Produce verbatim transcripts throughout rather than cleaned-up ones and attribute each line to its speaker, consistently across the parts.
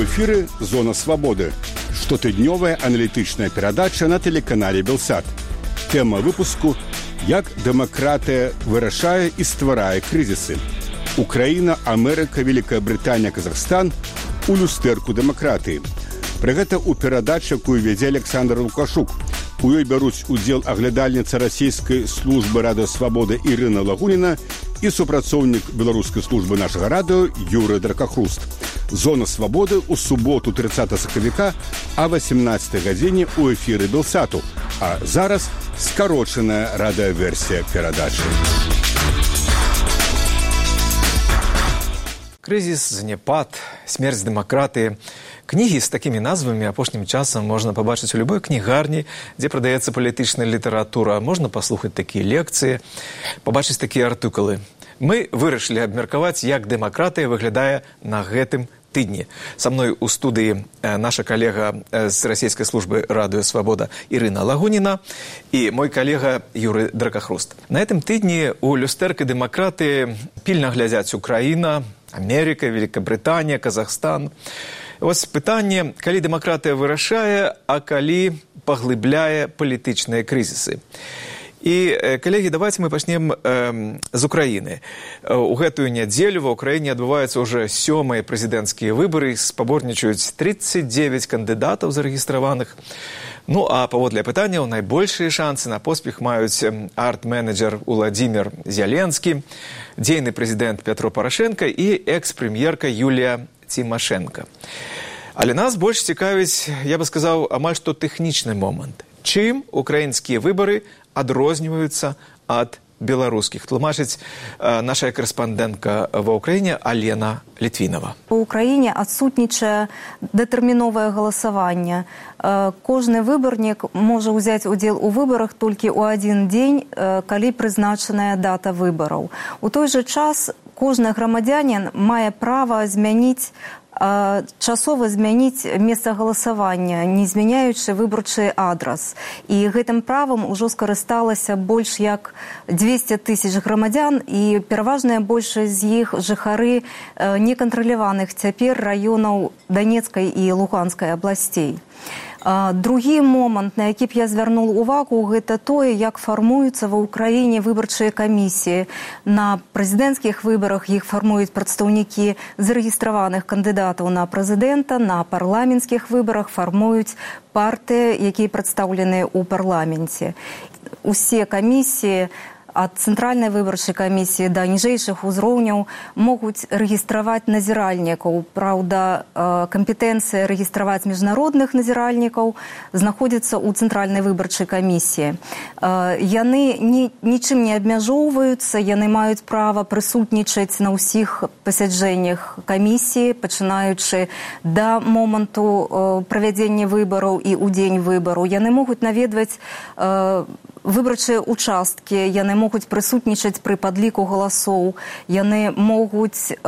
Speaker 1: У эфіры «Зона свабоды» – штотыднёвая аналітычная перадача на тэлеканале «Белсат». Тэма выпуску – як дэмакратыя вырашае і стварае крызісы. Украіна, Амерыка, Великая Брытанія, Казахстан у люстэрку дэмакратыі. Пры гэта ў перадачы, якую вядзе Александр Лукашук. У ёй бяруць удзел аглядальніца расійскай службы радыёсвабоды Ірына Лагуніна і супрацоўнік беларускай службы нашага радыё Юрый Дракахруст. «Зона свабоды» ў суботу тридцатого сакавіка а восемнадцатай гадзіне ў эфіры Белсату. А зараз скарочаная радыёверсія перадачы.
Speaker 2: Крызіс, заняпад, смерць дэмакратыі. Кнігі з такімі назвамі апошнім часам можна пабачыць у любой кнігарні, дзе прадаецца палітычная літаратура. Можна паслухаць такія лекцыі, пабачыць такія артыкулы. Мы вырашылі абмеркаваць, як дэмакратыя выглядае на гэтым тыдні. Са мной у студыі наша калега з расійскай службы радыёсвабода Ірына Лагуніна і мой калега Юрый Дракахруст. На гэтым тыдні у люстэркай дэмакратыі пільна глядзяць Украіна, Амерыка, Великабрытанія, Казахстан. Вось пытанне, калі дэмакратыя вырашае, а калі паглыбляе палітычныя крызісы. І, калегі, давайте мы пачнем э, з Украіны. У гэтую нядзелю ва ўкраіне адбываюцца ўжо сёмыя прэзідэнцкія выбары, спаборнічаюць тридцать девять кандыдатаў зарэгістраваных. Ну, а паводле пытанняў найбольшыя шансы на поспех маюць арт-менеджер Уладзімір Зяленскі, дзейны прэзідэнт Пятро Парашенко і экс-прэм'ерка Юлія Цімашэнка. Але нас больш цікавіць, я бы сказаў, амаль што тэхнічны момант. Чым украінскія выбары адрозніваюцца ад беларускіх? Тлумачыць э, наша корэспандэнтка ва ўкраіне Алена Літвінова.
Speaker 3: У Украіне адсутнічае дэтэрміновае галасаванне. Э, кожны выбарнік можа ўзяць удзел у выбарах толькі ў адзін дзень, э, калі прызначаная дата выбараў. У той жа час кожны грамадзянін мае права змяніць часова змяніць месца галасавання, не змяняючы выбарчы адрас. І гэтым правам ужо скарысталася больш як двести тысяч грамадзян, і пераважная большасць з іх жыхары некантраляваных цяпер раёнаў Данецкай і Луганскай абласцей. Другі момант, на які б я звярнуў увагу, гэта тое, як фармуюцца ва ўкраіне выбарчыя камісіі. На прэзідэнцкіх выбарах іх фармуюць прадстаўнікі зарэгістраваных кандыдатаў на прэзідэнта, на парламенцкіх выбарах фармуюць партыі, якія прадстаўлены ў парламенце. Усе камісіі ад цэнтральнай выбарчай камісіі да ніжэйшых узроўняў могуць рэгістраваць назіральнікаў. Праўда, кампетэнцыя рэгістраваць міжнародных назіральнікаў знаходзіцца ў цэнтральнай выбарчай камісіі. Яны ні, нічым не абмяжоўваюцца, яны маюць права прысутнічаць на ўсіх пасяджэннях камісіі, пачынаючы да моманту правядзення выбараў і ў дзень выбару. Яны могуць наведваць выбарчыя участкі, яны могуць прысутнічаць пры падліку галасоў, яны могуць э,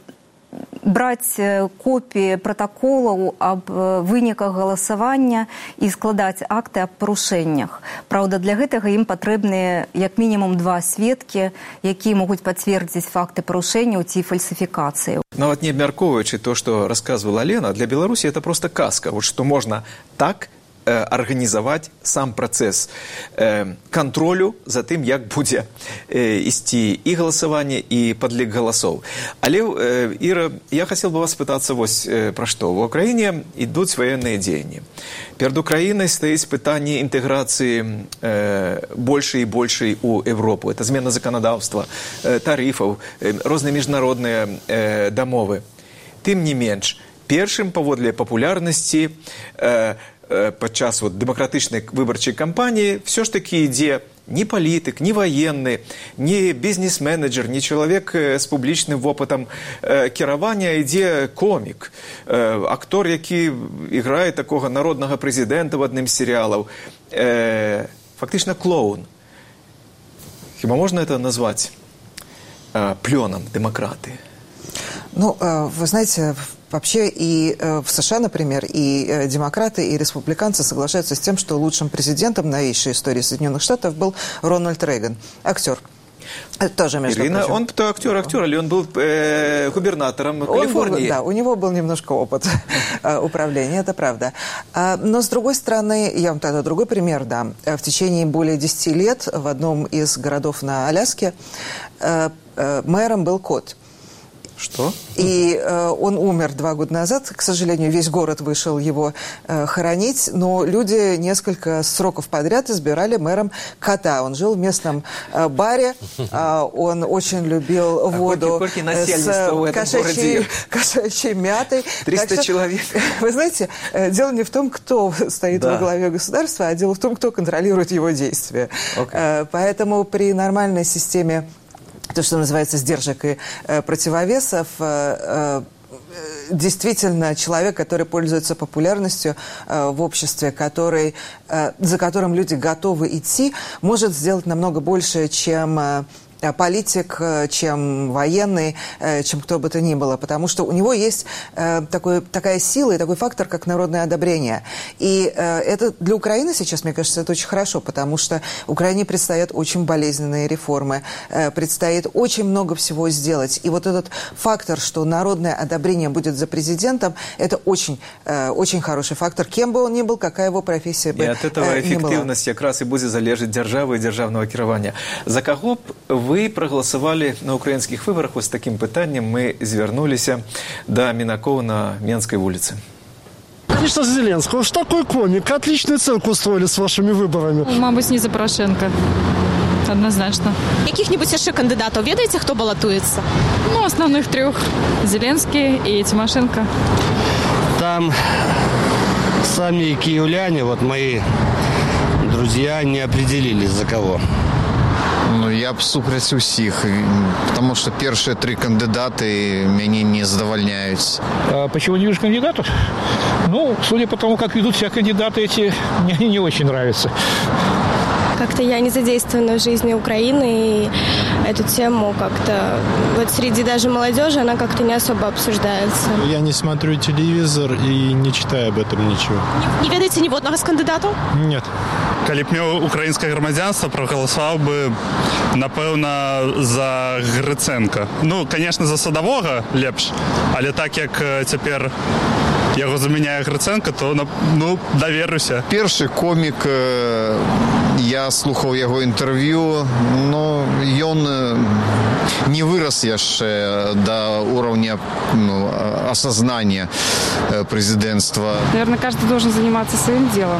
Speaker 3: браць копіі пратаколаў аб выніках галасавання і складаць акты аб парушэннях. Праўда, для гэтага ім патрэбныя як мінімум два сведкі, якія могуць пацвердзіць факты парушэнняў ці фальсіфікацыяў.
Speaker 2: Нават не абмяркоўваючы то, што расказвала Лена, для Беларусі это проста казка. Вот што можна так арганізаваць сам працэс э, кантролю за тым, як будзе э, ісці і галасаванне, і падлік галасоў. Але, э, Іра, я хацеў бы вас спытацца вось э, пра што. В Украіне ідуць ваенныя дзеянні. Перад Украінай стаіць пытанне інтэграцыі э, большай і большай у Европу. Это змена заканадаўства, э, тарыфаў, э, розныя міжнародныя э, дамовы. Тым не менш, першым паводле папулярнасці э, падчас вот, дэмакратычнай выбарчай кампаніі все ж такі ідзе ні палітык, ні ваенны, ні бізнес-менеджер, ні чалавек з публічным вопытам э, кіравання, ідзе комік, э, актор, які іграе такога народнага прэзідэнта в адным з серыялаў, э, фактычна клоун. Хіба можна это назваць э, плёнам дэмакратыі?
Speaker 4: Ну, э, вы знаете, вообще и э, в США, например, и э, демократы, и республиканцы соглашаются с тем, что лучшим президентом новейшей истории Соединенных Штатов был Рональд Рейган, актер. Это тоже, между
Speaker 2: Ирина,
Speaker 4: прочим.
Speaker 2: он то актер, актер, или он был э, губернатором
Speaker 4: Он
Speaker 2: Калифорнии?
Speaker 4: Был, да, у него был немножко опыт управления, это правда. Но, с другой стороны, я вам тогда другой пример дам. В течение более десяти лет в одном из городов на Аляске мэром был кот.
Speaker 2: Что?
Speaker 4: И э, он умер два года назад. К сожалению, весь город вышел его э, хоронить, но люди несколько сроков подряд избирали мэром кота. Он жил в местном э, баре, э, он очень любил воду
Speaker 2: а сколько, сколько
Speaker 4: с кошачьей, кошачьей мятой.
Speaker 2: триста
Speaker 4: что,
Speaker 2: человек.
Speaker 4: Вы знаете, э, дело не в том, кто стоит да. во главе государства, а дело в том, кто контролирует его действия. Okay. Э, поэтому при нормальной системе, то, что называется, сдержек и э, противовесов, э, э, действительно человек, который пользуется популярностью э, в обществе, который, э, за которым люди готовы идти, может сделать намного больше, чем э, политик, чем военный, чем кто бы то ни было. Потому что у него есть э, такой, такая сила и такой фактор, как народное одобрение. И э, это для Украины сейчас, мне кажется, это очень хорошо, потому что Украине предстоят очень болезненные реформы, э, предстоит очень много всего сделать. И вот этот фактор, что народное одобрение будет за президентом, это очень, э, очень хороший фактор, кем бы он ни был, какая его профессия бы
Speaker 2: э, ни была. И от этого эффективность как раз и будет залежать державы и державного кирования. За кого б вы Вы прагаласавалі на украінскіх выбарах вось такім пытаннем мы звярнуліся да Мінакова на Менскай вуліцы.
Speaker 5: Конечно, Зеленского. Уж такой комик. Отличную цирк устроили с вашими выборами.
Speaker 6: Мабуть, не за Порошенко. Однозначно.
Speaker 7: Яких-нибудь еще кандидатов ведаете, кто баллотуется?
Speaker 6: Ну, основных трех. Зеленский и Тимошенко.
Speaker 8: Там сами киевляне, вот мои друзья, не определились за кого.
Speaker 9: Ну, я б супраць усіх, потому что первые три кандидаты меня не задовольняют.
Speaker 10: А почему не вижу кандидатов? Ну, судя по тому, как ведут себя кандидаты эти, мне они не очень нравятся.
Speaker 11: Как-то я не задействована в жизни Украины, и эту тему как-то вот среди даже молодежи она как-то не особо обсуждается.
Speaker 12: Я не смотрю телевизор и не читаю об этом ничего.
Speaker 7: Не, не ведаете ни одного из кандидатов?
Speaker 12: Нет.
Speaker 13: Калі б меў украінскае грамадзянства, прагаласаваў бы, напэўна, за Грыценка. Ну, конечно, за Садовога лепш, але так як цяпер яго замяняе Грыценка, то, ну, даверуся.
Speaker 9: Першы комік, я слухаў яго інтэрв'ю, но ён не вырас яшчэ да уровня ну, осознания президентства.
Speaker 6: Наверное, каждый должен заниматься своим делом.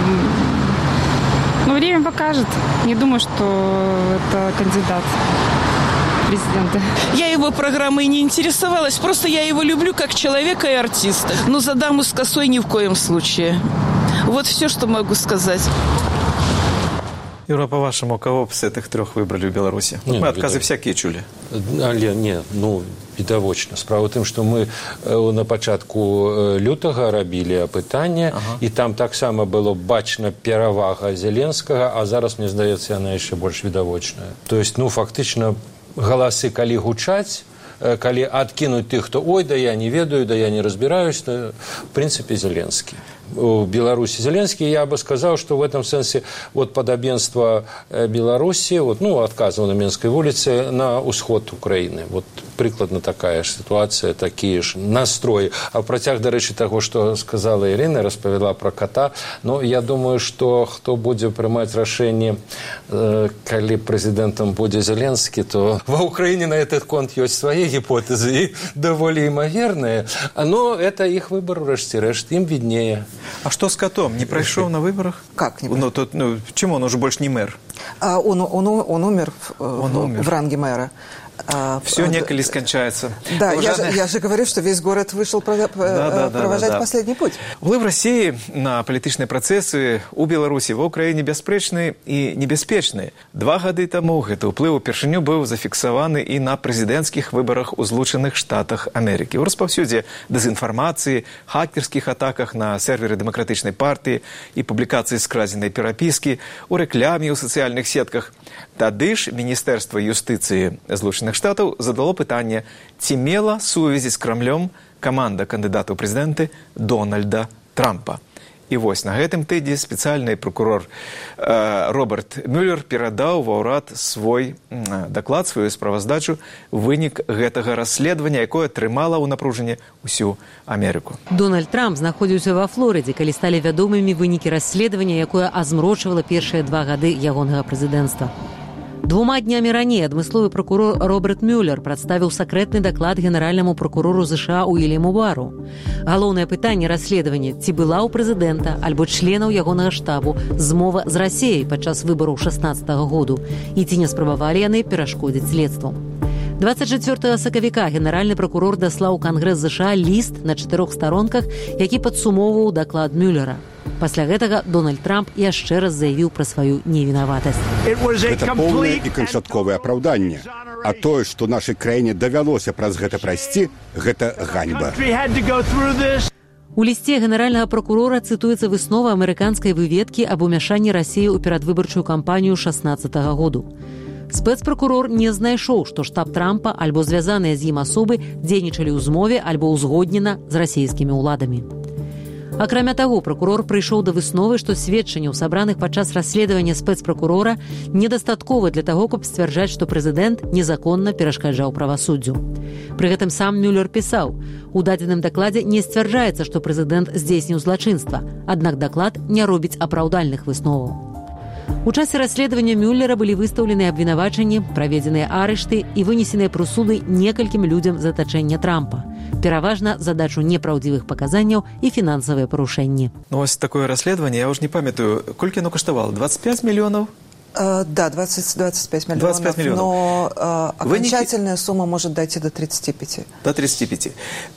Speaker 6: Но время покажет. Не думаю, что это кандидат в президенты.
Speaker 14: Я его программой не интересовалась. Просто я его люблю как человека и артиста. Но за даму с косой ни в коем случае. Вот все, что могу сказать.
Speaker 2: Юра, по-вашему, кого бы с этих трех выбрали в Беларуси?
Speaker 15: Не,
Speaker 2: мы
Speaker 15: ну,
Speaker 2: отказы
Speaker 15: вида...
Speaker 2: всякие чули.
Speaker 15: Але, не, ну, відавочна. Справа в тым, што мы на пачатку лютага рабілі апытанне, ага. і там таксама было бачна перавага Зеленскага, а зараз, мне здаецца, яна яшчэ больш відавочная. То есть, ну, фактычна, галасы, калі гучаць, калі адкінуць тых, хто «ой, да я не ведаю, да я не разбираюсь», то, в принципе, Зеленский. В Беларуси Зеленский, я бы сказал, что в этом смысле вот подобенство Беларуси, вот, ну, отказывал на Менской улице на усход Украины. Вот прикладно такая же ситуация, такие же настрои. А в протяг, до речі, того, что сказала Ирина, расповела про кота, но я думаю, что кто будет принимать решение, э, коли президентом будет Зеленский, то в Украине на этот конт есть свои гипотезы, и довольно имоверные, но это их выбор, решт-решт, им виднее.
Speaker 2: А что с котом? Не прошел на выборах?
Speaker 4: Как не
Speaker 2: ну, тут, ну, почему он уже больше не мэр?
Speaker 4: А, он, он, он умер,
Speaker 2: он
Speaker 4: в,
Speaker 2: умер
Speaker 4: в ранге мэра.
Speaker 2: А, Все неколи скончается.
Speaker 4: Да, я же, я же говорю, что весь город вышел провожать да, да, да, да. последний путь.
Speaker 2: Вплив Росії на політичні процеси у Білорусі, в Україні безпечний і небезпечний. Два годи тому гэты ўплыў упершыню быў зафіксаваны і на прэзідэнцкіх выбарах у Злучаных Штатах Амерыкі. У распаўсюдзе дэзінфармацыі, хакерскіх атаках на серверы дэмакратычнай партыі і публікацыі скрадзенай перапіскі, у рэкляме ў сацыяльных сетках. Тады ж Міністэрства юстыцыі Злучаных Штатаў задало пытанне, ці мела сувязі з Крамлём каманда кандыдата ў прэзідэнты Дональда Трампа. І вось на гэтым тыдні спецыяльны прокурор э, Роберт Мюллер перадаў ва ўрад свой э, даклад, сваю справаздачу, вынік гэтага расследавання, якое трымала ў напружанні ўсю Амерыку.
Speaker 16: Дональд Трамп знаходзіўся ва Флорыдзе, калі сталі вядомымі вынікі расследавання, якое азмрочвала першыя два гады ягонага прэзідэнцтва. Двума днямі раней адмысловы прокурор Роберт Мюллер прадставіў сакрэтны даклад генеральнаму прокурору США Уільяму Бару. Галоўнае пытанне расследавання, ці была ў прэзідэнта альбо членаў ягонага штабу змова з Расіяй падчас выбараў шаснаццатага году і ці не спрабавалі яны перашкодзіць следству. дваццаць чацвёртага сакавіка генеральны прокурор даслаў у Кангрэс США ліст на чатырох старонках, які падсумоўваў даклад Мюллера. Пасля гэтага Дональд Трамп яшчэ раз заявіў пра сваю невінаватасць.
Speaker 1: Гэта поўнае і канчатковае апраўданне. А тое, што нашай краіне давялося праз гэта прайсці, гэта ганьба.
Speaker 16: У лісце генеральнага прокурора цытуецца выснова амерыканскай выведкі аб умяшанні Расіі ў перадвыбарчую кампанію шаснаццатага году. Спецпрокурор не знайшоў, што штаб Трампа альбо звязаныя з ім асобы дзейнічалі ў змове альбо ўзгоднена з расійскімі ўладамі. Акрамя таго, прокурор прыйшоў да высновы, што сведчанняў, сабраных падчас расследавання спецпрокурора, недастаткова для таго, каб сцвярджаць, што прэзідэнт незаконна перашкаджаў правасуддзю. Пры гэтым сам Мюллер пісаў: у дадзеным дакладзе не сцвярджаецца, што прэзідэнт здзейсніў злачынства, аднак даклад не робіць апраўдальных высноваў. У часе расследавання Мюллера былі выстаўлены абвінавачанні, праведзеныя арышты і вынесеныя прысуды некалькім людзям з атачэння Трампа. Пераважна задачу непраўдзівых паказанняў і фінансавыя парушэнні.
Speaker 2: Ну, вось такое расследаванне, я ўжо не памятаю, колькі оно каштавало? двадцать пять миллионов?
Speaker 4: Uh, да, двадцать, двадцать пять миллионов,
Speaker 2: двадцать пять миллионов.
Speaker 4: Но uh, окончательная
Speaker 2: Выники...
Speaker 4: сумма может дойти до тридцати пяти.
Speaker 2: До тридцати пяти.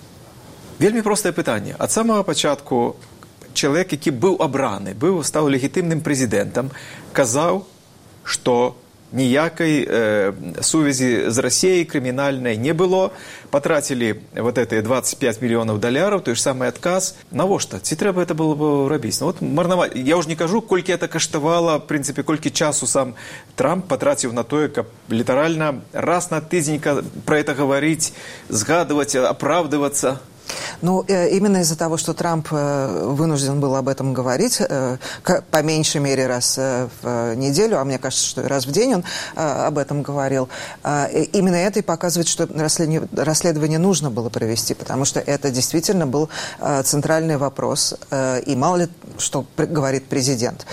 Speaker 2: Вельмі простае пытанне. Ад самага пачатку чалавек, які быў абраны, быў, стаў легітымным прэзідэнтам, казаў, што ніякай э, сувязі з Расіяй крымінальнай не было, патрацілі вот эти двадцать пять миллионов даляраў, той ж самы адказ. Навошта? Ці трэба это было бы рабіць? Ну, вот марнаваць. Я ўжо не кажу, колькі это каштавала, в прынцыпе, колькі часу сам Трамп патраціў на тое, каб літаральна раз на тыдзенька пра это гаварыць, згадваць, апраўдывацца.
Speaker 4: Ну, именно из-за того, что Трамп вынужден был об этом говорить, по меньшей мере раз в неделю, а мне кажется, что раз в день он об этом говорил, именно это и показывает, что расследование нужно было провести, потому что это действительно был центральный вопрос, и мало ли что говорит президент.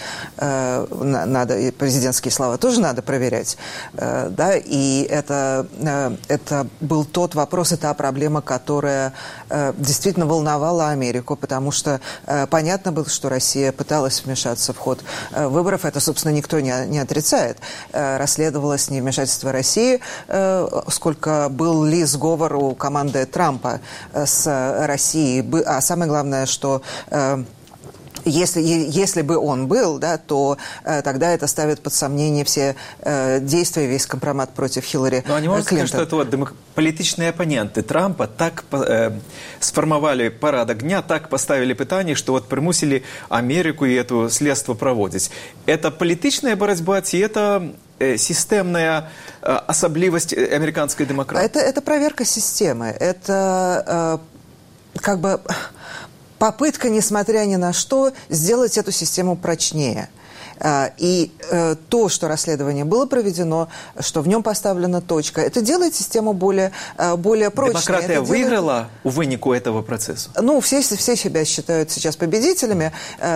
Speaker 4: Надо, и президентские слова тоже надо проверять, да, и это, это был тот вопрос, это та проблема, которая действительно волновала Америку, потому что э, понятно было, что Россия пыталась вмешаться в ход э, выборов. Это, собственно, никто не, не отрицает. Э, расследовалось не вмешательство России, э, сколько был ли сговор у команды Трампа э, с Россией. А самое главное, что... Э, Если, если бы он был, да, то э, тогда это ставит под сомнение все э, действия, весь компромат против Хиллари Клинтон.
Speaker 2: Но они могут сказать, что это вот политичные оппоненты Трампа так э, сформовали порядок дня, так поставили питание, что вот примусили Америку и это следство проводить. Это политичная борьба, и это э, системная э, особливость американской демократии?
Speaker 4: Это, это проверка системы. Это э, как бы... попытка, несмотря ни на что, сделать эту систему прочнее. И то, что расследование было проведено, что в нем поставлена точка, это делает систему более, более прочной.
Speaker 2: Демократия
Speaker 4: это
Speaker 2: выиграла
Speaker 4: делает...
Speaker 2: у вынику этого процесса?
Speaker 4: Ну, все, все себя считают сейчас победителями,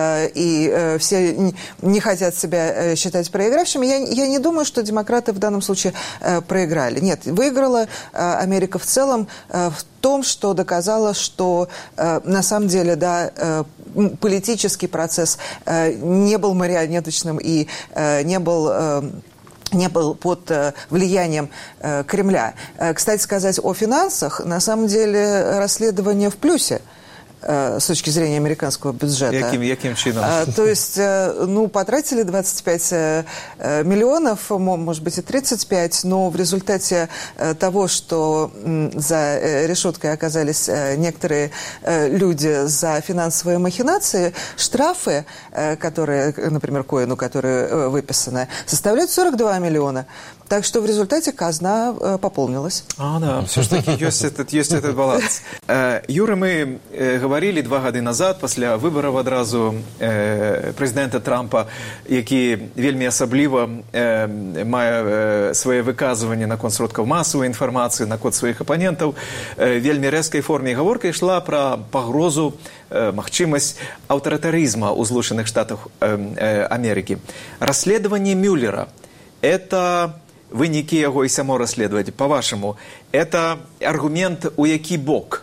Speaker 4: и все не хотят себя считать проигравшими. Я, я не думаю, что демократы в данном случае проиграли. Нет, выиграла Америка в целом в том, что доказала, что э, на самом деле, да, э, политический процесс э, не был марионеточным и э, не был... Э, не был под э, влиянием э, Кремля. Э, кстати сказать о финансах, на самом деле расследование в плюсе с точки зрения американского бюджета.
Speaker 2: Яким, яким чином?
Speaker 4: А, то есть, ну, потратили двадцать пять миллионов, может быть, и тридцать пять, но в результате того, что за решеткой оказались некоторые люди за финансовые махинации, штрафы, которые, например, Коэну, которые выписаны, составляют сорок два миллиона. Так что в результате казна пополнилась.
Speaker 2: А, да, все-таки есть этот, есть этот баланс. Юра, мы говорим гаварылі два гады назад пасля выбараў адразу э, прэзідэнта Трампа, які вельмі асабліва э, мае э, свае выказванні наконт сродкаў масавай інфармацыі, наконт сваіх апанентаў, э, вельмі рэзкай форме гаворка ішла пра пагрозу, э, магчымасць аўтарытарызма ў Злучаных Штатах э, э, Амерыкі. Расследаванне Мюллера – это вынікі яго і само расследаваць, па-вашаму, это аргумент у які бок?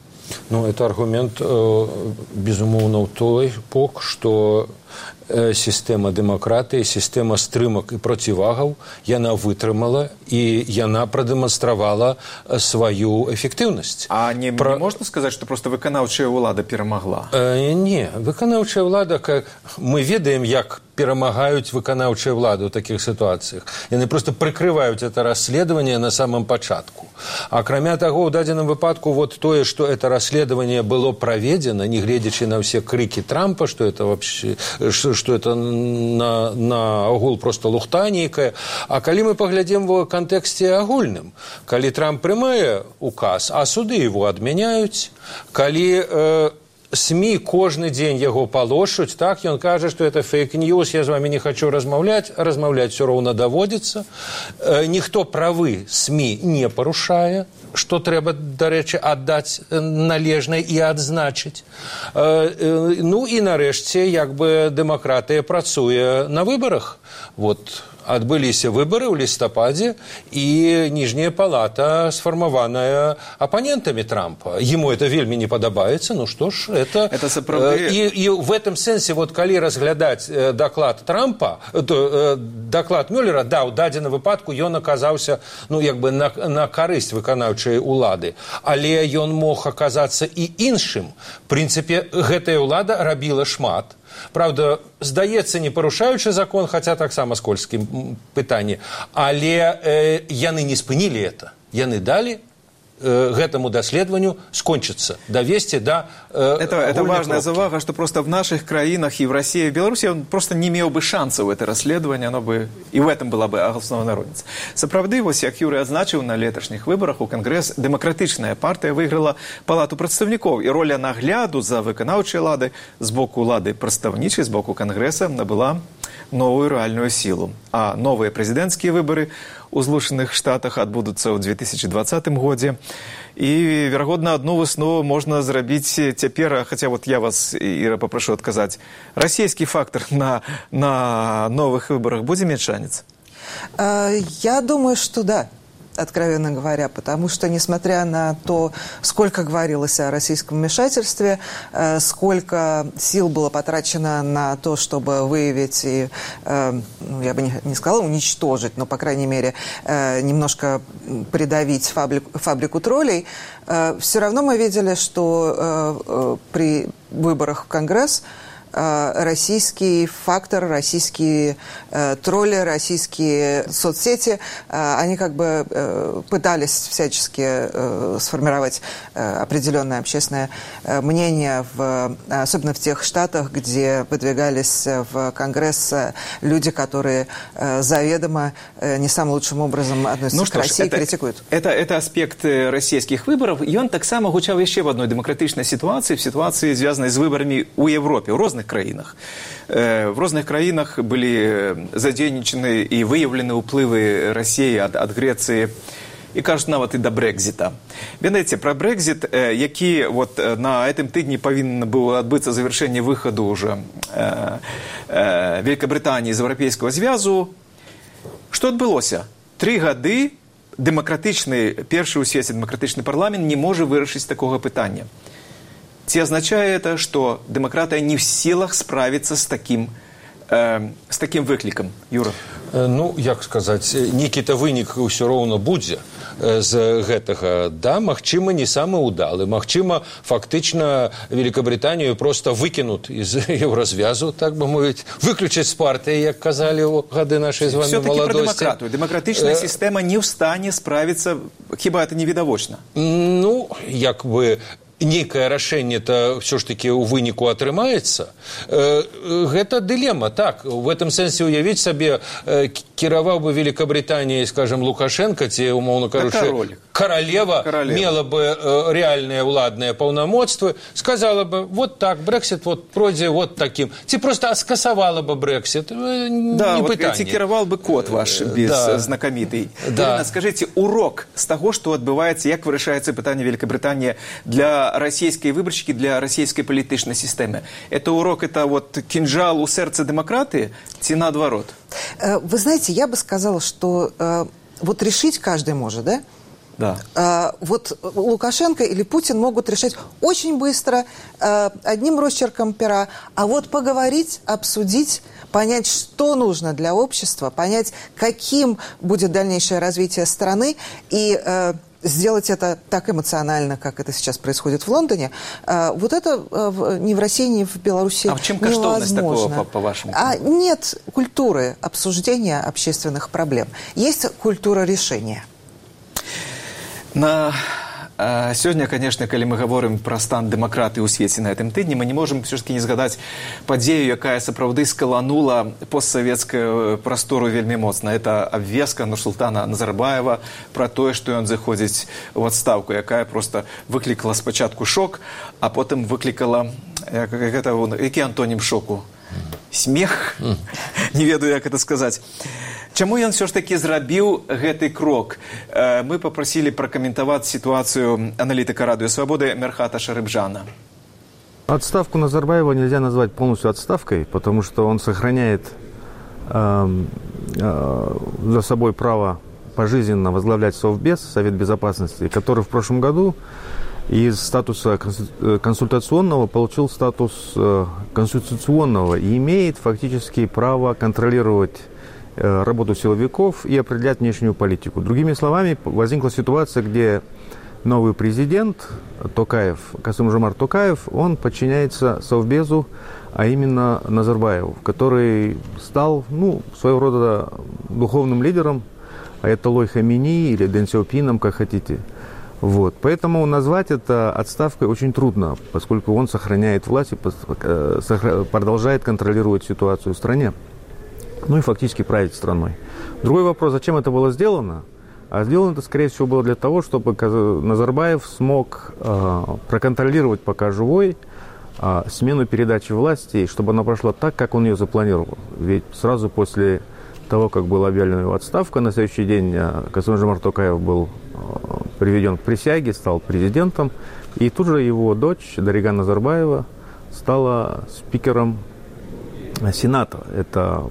Speaker 15: Ну, это аргумент, э, безумоўна, ў той бок, што э, сістэма дэмакратыі, сістэма стрымак і процівагаў, яна вытрымала і яна прадэманстравала сваю эфектыўнасць.
Speaker 2: А не, Пра... не можна сказаць, што проста выканаўчая ўлада перамагла?
Speaker 15: Э, не, выканаўчая ўлада, как мы ведаем, як перамагаюць выканаўчую ўладу ў такіх сітуацыях. Яны проста прыкрываюць это расследаванне на самом пачатку. Акрамя таго, ў дадзеным выпадку вот тое, што это расследаванне было праведзена, не гледзячы на ўсе крыкі Трампа, што это вообще, што это на, на агул просто лухта нейкая. А калі мы паглядзім в кантэксце агульным, калі Трамп прымае указ, а суды его адмяняюць, калі э, СМИ кожны дзень яго палошуць, так, ён кажа, што это фейк-ньюс, я з вами не хочу размаўляць, размаўляць все роўна даводзіцца. Э, ніхто правы СМИ не парушае, што трэба, дарэчы, аддаць належна і адзначыць. Э, э, ну і нарэшце, як бы дэмакратыя працуе на выбарах. Вот. Адбыліся выбары ў лістападзе, і ніжняя палата сфармаваная апанентамі Трампа. Ему это вельмі не падабаецца, ну што ж, это...
Speaker 2: это сапраўды...
Speaker 15: і, і в этом сэнсе, вот, калі разглядаць даклад Трампа, то, даклад Мюллера, да, ў дадзеным выпадку ён аказаўся, ну, як бы на, на карысць выканаўчай улады. Але ён мог аказацца і іншым. В прынцыпе, гэтая ўлада рабіла шмат. Правда, здаецца, не парушаючы закон, хаця таксама скользкім пытанне, але э, яны не спынілі это. Яны далі э, гэтаму даследаванню скончыцца, давесці да... Э,
Speaker 2: это это важная завага, что просто в наших краинах и в России, и в Беларуси он просто не имел бы шансов это расследование, оно бы и в этом была бы основная розница. Сапраўды, вось, як Юрий адзначыў, на леташніх выборах у Конгресс дэмакратычная партия выиграла палату прадстаўнікоў, и роля нагляду за выканаўчай уладай з боку улады прадстаўнічай, з боку Конгресса набыла новую реальную силу. А новые президентские выборы у Злучаных Штатах адбудуцца ў две тысячи двадцатым годзе. І, верагодна, одну выснову можна зрабіць цяпер, хаця вот я вас, Іра, попрошу адказаць. Расійскі фактор на, на новых выборах будзе мець шанец?
Speaker 4: Я думаю, что да. Откровенно говоря, потому что, несмотря на то, сколько говорилось о российском вмешательстве, э, сколько сил было потрачено на то, чтобы выявить и, э, ну, я бы не, не сказала уничтожить, но, по крайней мере, э, немножко придавить фабрику, фабрику троллей, э, все равно мы видели, что э, э, при выборах в Конгресс российский фактор, российские э, тролли, российские соцсети, э, они как бы э, пытались всячески э, сформировать э, определенное общественное э, мнение, в, особенно в тех штатах, где выдвигались в Конгресс люди, которые э, заведомо э, не самым лучшим образом относятся ну, к России и критикуют.
Speaker 2: Это, это аспект российских выборов, и он так само гучал еще в одной демократичной ситуации, в ситуации, связанной с выборами у Европе, у разных краинах. В разных краинах были задейничаны и выявлены уплывы России от, от Греции и, кажется, нават и до Брекзита. Ведаеце, про Брекзит, які вот на этом тыдні повинно было отбыться завершение выхода уже э, э, Великобритании из Европейского Звязу, что отбылося? Три гады демократичный, перший у свете демократичный парламент не может вырашить такого питания. Ці означає это, что демократия не в силах справиться с таким, э, с таким выкликом? Юра?
Speaker 15: Ну, як сказаць, нейкі-то вынік ўсё роўна будзе з гэтага. Да, магчыма, не самы ўдалы. Магчыма, фактычна Великобританию просто выкінут из Евразвязу, так бы мовіць, выключаць з партыі, як казалі ў гады нашай з вами
Speaker 2: все-таки
Speaker 15: маладосці.
Speaker 2: Все-таки про демократию. Демократичная э... система не в стане справиться, хіба это не відавочна?
Speaker 15: Ну, як бы... Некае рашэнне-то все ж таки у выніку атрымаецца. Гэта дылема, так. В этом сэнсе уявіць сабе кіраваў бы Великобританией, скажем, Лукашенко, ці, умоўно кажучы, королева, королева мела бы э, реальные уладные полномочства, сказала бы, вот так, Брексит вот пройдзе вот таким. Ці просто скасавала бы Брексит. Э,
Speaker 2: да,
Speaker 15: не
Speaker 2: вот
Speaker 15: пытанне.
Speaker 2: ці кіравал бы кот ваш без да. знакамітый. Да. Ирина, скажите, урок с того, что отбывается, як вырашаецца пытанне Великобритании для российской выборщики, для российской политичной системы? Это урок, это вот кинжал у сердца демократии, ці наоборот?
Speaker 4: Вы знаете, я бы сказала, что э, вот решить каждый может, да?
Speaker 2: Да.
Speaker 4: Э, вот Лукашенко или Путин могут решать очень быстро, э, одним росчерком пера, а вот поговорить, обсудить, понять, что нужно для общества, понять, каким будет дальнейшее развитие страны, и э, сделать это так эмоционально, как это сейчас происходит в Лондоне, э, вот это э, ни в России, ни в Беларуси невозможно.
Speaker 2: А в чем коштовность такого, по-вашему?
Speaker 4: А нет культуры обсуждения общественных проблем. Есть культура решения.
Speaker 2: На э, сёння, конечно, калі мы говорим про стан дэмакратыі ў свеце на гэтым тыдні, мы не можем все-таки не згадаць падзею, якая сапраўды скаланула постсавецкую прастору вельмі моцна. Это абвестка Нурсултана Назарбаева про тое, што ён заходзіць у адстаўку, якая просто выклікала спачатку шок, а потым выклікала як, як это, які антонім шоку? Смех? Mm. Не ведаю, як это сказаць. Чаму ён все ж таки зрабіў гэты крок? Мы попросили прокомментовать ситуацию аналитика Радио Свободы Мерхата Шарыбжана.
Speaker 17: Отставку Назарбаева нельзя назвать полностью отставкой, потому что он сохраняет э, э, за собой право пожизненно возглавлять Совбез, Совет Безопасности, который в прошлом году из статуса консультационного получил статус э, конституционного и имеет фактически право контролировать работу силовиков и определять внешнюю политику. Другими словами, возникла ситуация, где новый президент Токаев, Касым-Жомарт Токаев, он подчиняется Совбезу, а именно Назарбаеву, который стал, ну, своего рода духовным лидером, аятоллой Хамини или Дэн Сяопином, как хотите. Вот. Поэтому назвать это отставкой очень трудно, поскольку он сохраняет власть и продолжает контролировать ситуацию в стране. Ну и фактически править страной. Другой вопрос, зачем это было сделано? А сделано это, скорее всего, было для того, чтобы Назарбаев смог э, проконтролировать, пока живой, э, смену передачи власти, чтобы она прошла так, как он ее запланировал. Ведь сразу после того, как была объявлена его отставка, на следующий день э, Касым-Жомарт Токаев был э, приведен к присяге, стал президентом, и тут же его дочь Дарига Назарбаева стала спикером Сената. Это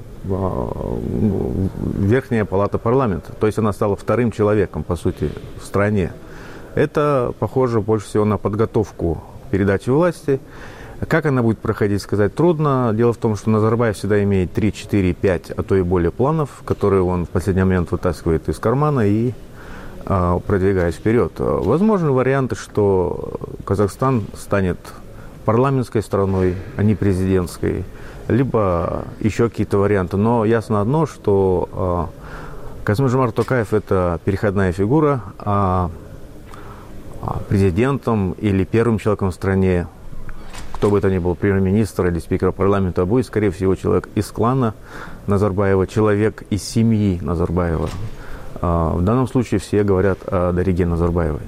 Speaker 17: Верхняя палата парламента. То есть она стала вторым человеком, по сути, в стране. Это похоже больше всего на подготовку передачи власти. Как она будет проходить, сказать трудно. Дело в том, что Назарбаев всегда имеет три, четыре, пять, а то и более планов, которые он в последний момент вытаскивает из кармана и э, продвигает вперед. Возможны варианты, что Казахстан станет парламентской страной, а не президентской, либо еще какие-то варианты. Но ясно одно, что э, Касым-Жомарт Токаев – это переходная фигура, а президентом или первым человеком в стране, кто бы это ни был, премьер-министр или спикер парламента, будет, скорее всего, человек из клана Назарбаева, человек из семьи Назарбаева. Э, в данном случае все говорят о Дариге Назарбаевой.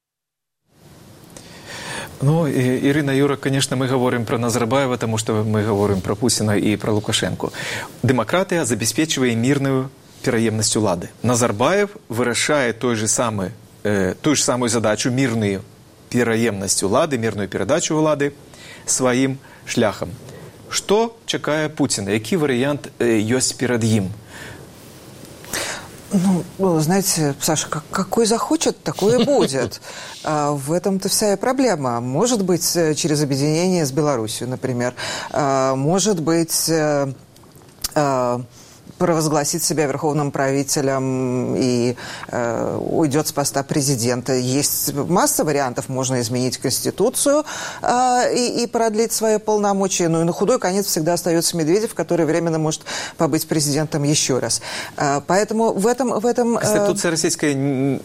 Speaker 2: Ну, Ирина, Юра, конечно, мы говорим про Назарбаева, потому что мы говорим про Путина и про Лукашенко. Демократия обеспечивает мирную переемность улады. Назарбаев вырашает той же самой, э, ту же самую задачу, мирную переемность улады, мирную передачу улады своим шляхом. Что чекає Путина? Який вариант э, есть перед ним?
Speaker 4: Ну, знаете, Саша, как, какой захочет, такое будет. А в этом-то вся и проблема. Может быть, через объединение с Беларусью, например. А может быть, а, а, провозгласит себя верховным правителем и э, уйдет с поста президента. Есть масса вариантов. Можно изменить Конституцию э, и, и продлить свои полномочия. Ну и на худой конец всегда остается Медведев, который временно может побыть президентом еще раз. Э, поэтому в этом... В этом э...
Speaker 2: Конституция российская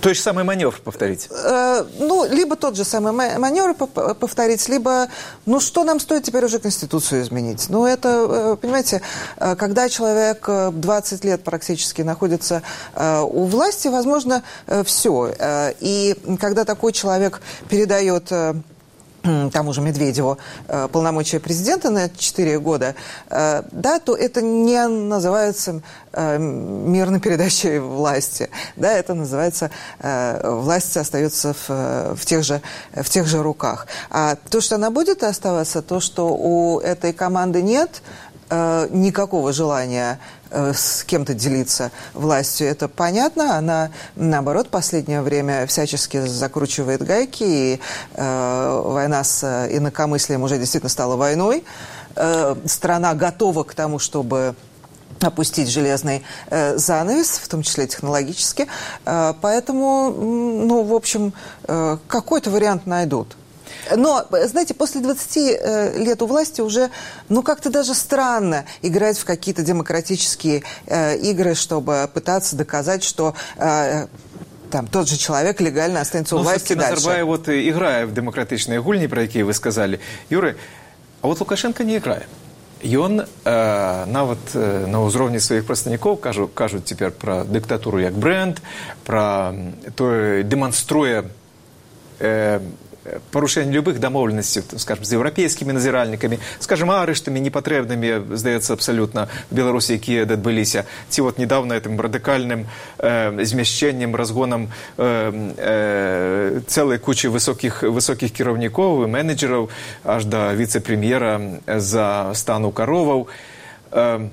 Speaker 2: Той же самый маневр повторить?
Speaker 4: Э, ну, либо тот же самый маневр повторить, либо, ну, что нам стоит теперь уже Конституцию изменить? Ну, это, понимаете, когда человек двадцать лет практически находится у власти, возможно, все. И когда такой человек передает тому же Медведеву полномочия президента на четыре года, да, то это не называется мирной передачей власти. Да, это называется власть остается в, в, тех же, в тех же руках. А то, что она будет оставаться, то, что у этой команды нет никакого желания с кем-то делиться властью, это понятно. Она, наоборот, в последнее время всячески закручивает гайки, и э, война с инакомыслием уже действительно стала войной. Э, страна готова к тому, чтобы опустить железный э, занавес, в том числе технологически. Э, поэтому, ну, в общем, э, какой-то вариант найдут. Но, знаете, после двадцати э, лет у власти уже, ну, как-то даже странно играть в какие-то демократические э, игры, чтобы пытаться доказать, что э, там тот же человек легально останется у
Speaker 2: ну,
Speaker 4: власти дальше.
Speaker 2: Назарбаев вот играет в демократичные гульни, про которые вы сказали. Юрий, а вот Лукашенко не играет. И он э, нават э, на ўзроўні сваіх прадстаўнікоў кажу, кажуць цяпер пра дыктатуру як бренд, пра тое дэманструе э, порушение любых домовленностей, скажем, с европейскими назиральниками, скажем, арыштами непотребными, сдается абсолютно в Беларуси, которые отбылись, те вот недавно этим радикальным э, змещением, разгоном э, э, целой кучи высоких, высоких кировников и менеджеров, аж до вице-премьера за стану коровов. Э,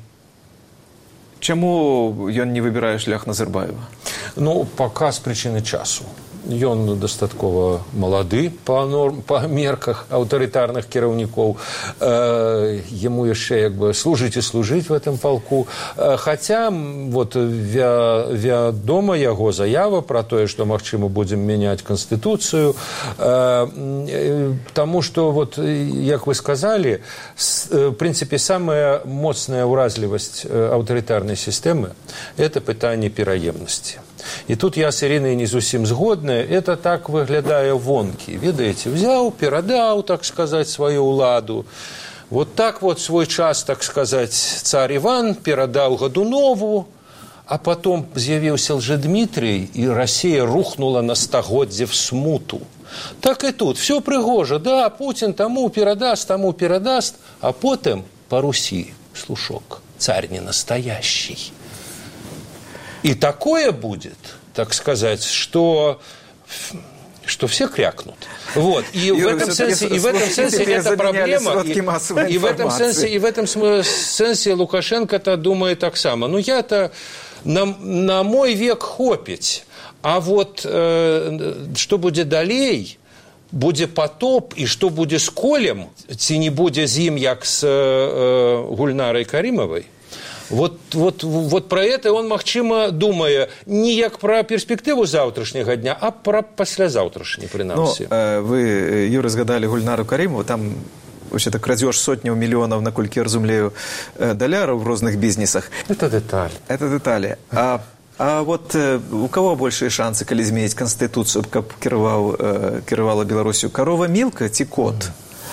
Speaker 2: чему он не выбирает шлях Назарбаева?
Speaker 15: Ну, пока с причины часу. Ён дастаткова малады па, норм, па мерках аўтарытарных кіраўнікоў. Э, яму яшчэ як бы служыць і служыць в этом палку. Э, хаця вот, вя, вядома яго заява пра тое, што, магчыма, будзем мяняць Канстытуцыю. Э, э, таму што, вот, як вы сказалі, с, э, в прынцыпе, самая моцная ўразлівасць аўтарытарнай сістэмы – это пытанне пераемнасці. І тут я з Іринай не зусім згодная. Это так выглядае вонкі. Ведаеце, взяў, перадаў, так сказаць, сваю ўладу. Вот так вот свой час, так сказаць, цар Іван перадаў Гадунову, а потом з'явіўся Лжедмитрий, і Россия рухнула на стагоддзе в смуту. Так і тут. Все прыгожа. Да, Путин тому перадаст, тому перадаст, а потым по Руси, слушок, царь не настоящий. И такое будет, так сказать, что, что все крякнут. Вот. И,
Speaker 2: Юра,
Speaker 15: в этом senсе, и в этом senсе это проблема. И, и, в этом sense, и в этом sense Лукашенко-то думает так само. Ну, я-то на, на мой век хопить. А вот э, что будет далей, будет потоп, и что будет с Колем, ці не будет з ім, як с э, Гульнарой Каримовой, Вот, вот, вот про это он, магчыма, думае не як пра перспектыву заўтрашняга дня, а пра паслязаўтрашні, прынамсі.
Speaker 2: Ну, э, вы, Юра, згадалі Гульнару Каримову, там вообще-то крадеж сотняў мільёнаў, наколькі я разумею, даляраў в розных бізнесах.
Speaker 15: Это деталь.
Speaker 2: Это детали. А, а вот э, у кого большие шансы, калі зменіць Конституцию, каб кіраваў, э, кіравала Беларусью? Корова Милка ці кот?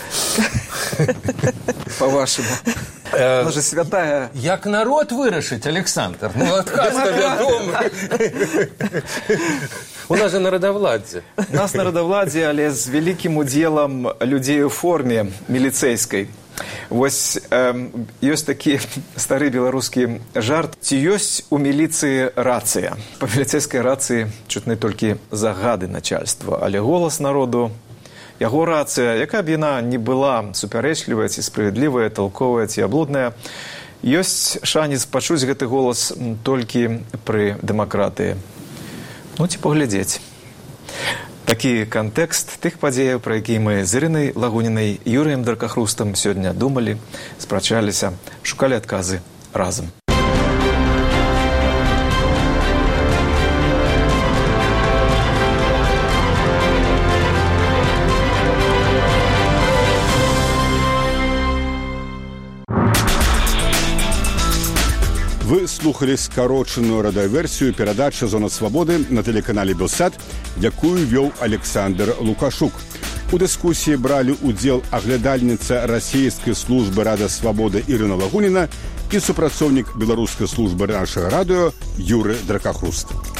Speaker 2: По-вашему. Она же святая.
Speaker 15: Як народ вырашыць, Александр? Ну, адказ-то вядомы. У нас же народовладзе.
Speaker 2: У нас народовладзе, але з вялікім удзелам людзей у форме міліцэйскай. Вось э, ёсць такі стары беларускі жарт. Ці ёсць у міліцыі рацыя? Па міліцэйскай рацыі чутны толькі загады начальства, але голас народу, яго рацыя, якая б яна не была супярэчлівая ці справядлівая, талковая ці аблудная, ёсць шанец пачуць гэты голас толькі пры дэмакратыі. Ну, ці паглядзець. Такі кантэкст тых падзеяў, пра якія мы з Ірынай Лагунінай, Юрыем Даркахрустам сёння думалі, спрачаліся, шукалі адказы разам.
Speaker 1: Вы слухали скарочаную радыёверсію перадачы «Зона свабоды» на тэлеканале «Белсат», якую вёў Александр Лукашук. У дыскусіі бралі ўдзел аглядальніца расійскай службы «Рада свабоды» Ірына Лагуніна і супрацоўнік беларускай службы нашага радыё Юры Дракахруст.